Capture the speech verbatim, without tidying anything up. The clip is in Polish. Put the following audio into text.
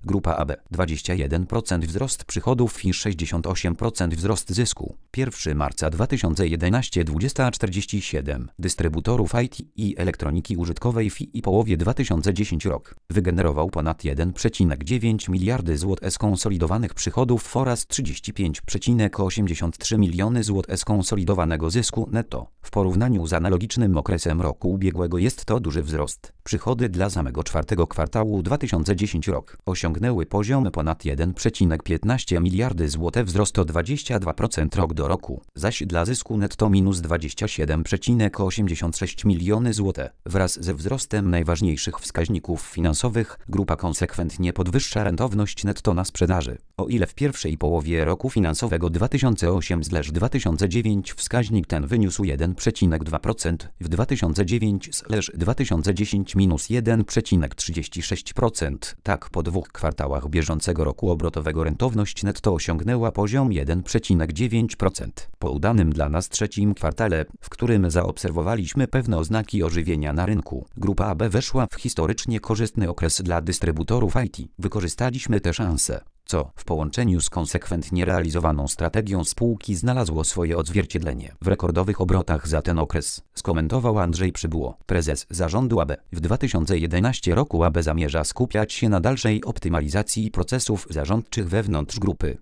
Grupa A B dwadzieścia jeden procent wzrost przychodów i sześćdziesiąt osiem procent wzrost zysku. pierwszego marca dwa tysiące jedenastego dwudziesta czterdzieści siedem dystrybutorów I T i elektroniki użytkowej w I połowie dwa tysiące dziesiątego rok wygenerował ponad jeden przecinek dziewięć miliardy złotych skonsolidowanych przychodów oraz trzydzieści pięć przecinek osiemdziesiąt trzy miliony złotych skonsolidowanego zysku netto. W porównaniu z analogicznym okresem roku ubiegłego jest to duży wzrost. Przychody dla samego czwartego kwartału dwa tysiące dziesiątego rok osiągnęły poziom ponad jeden przecinek piętnaście miliardy złotych, wzrost o dwadzieścia dwa procent rok do roku, zaś dla zysku netto minus dwadzieścia siedem przecinek osiemdziesiąt sześć miliony złotych. Wraz ze wzrostem najważniejszych wskaźników finansowych grupa konsekwentnie podwyższa rentowność netto na sprzedaży. O ile w pierwszej połowie roku finansowego dwa tysiące ósmego do dwa tysiące dziewiątego wskaźnik ten wyniósł jeden przecinek dwa procent, w dwa tysiące dziewiątego do dwa tysiące dziesiątego minus jeden przecinek trzydzieści sześć procent. Tak po dwóch kwartałach bieżącego roku obrotowego rentowność netto osiągnęła poziom jeden przecinek dziewięć procent. Po udanym dla nas trzecim kwartale, w którym zaobserwowaliśmy pewne oznaki ożywienia na rynku, Grupa A B weszła w historycznie korzystny okres dla dystrybutorów I T. Wykorzystaliśmy te szanse, co w połączeniu z konsekwentnie realizowaną strategią spółki znalazło swoje odzwierciedlenie w rekordowych obrotach za ten okres, skomentował Andrzej Przybyło, prezes zarządu A B. W dwa tysiące jedenastego roku A B zamierza skupiać się na dalszej optymalizacji procesów zarządczych wewnątrz grupy.